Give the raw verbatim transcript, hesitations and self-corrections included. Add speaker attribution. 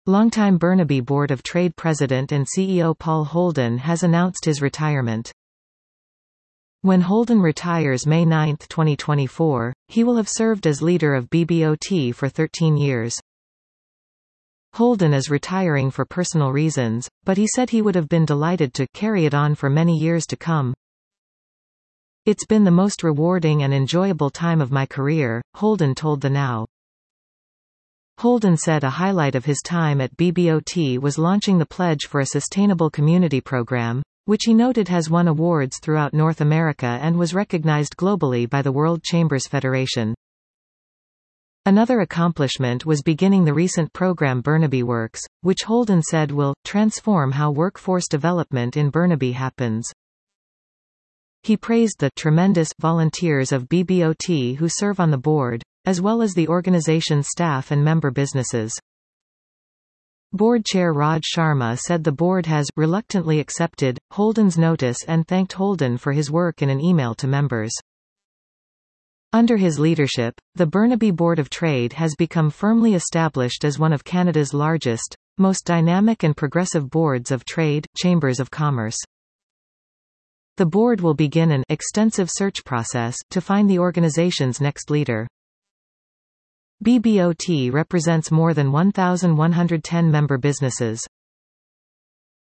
Speaker 1: Longtime Burnaby Board of Trade President and C E O Paul Holden has announced his retirement. When Holden retires May ninth twenty twenty-four, he will have served as leader of B B O T for thirteen years. Holden is retiring for personal reasons, but he said he would have been delighted to carry it on for many years to come. "It's been the most rewarding and enjoyable time of my career," Holden told the Now. Holden said a highlight of his time at B B O T was launching the Pledge for a Sustainable Community program, which he noted has won awards throughout North America and was recognized globally by the World Chambers Federation. Another accomplishment was beginning the recent program Burnaby Works, which Holden said will transform how workforce development in Burnaby happens. He praised the tremendous volunteers of B B O T who serve on the board, as well as the organization's staff and member businesses. Board Chair Raj Sharma said the board has reluctantly accepted Holden's notice and thanked Holden for his work in an email to members. Under his leadership, the Burnaby Board of Trade has become firmly established as one of Canada's largest, most dynamic and progressive boards of trade, chambers of commerce. The board will begin an extensive search process to find the organization's next leader. B B O T represents more than one thousand one hundred ten member businesses.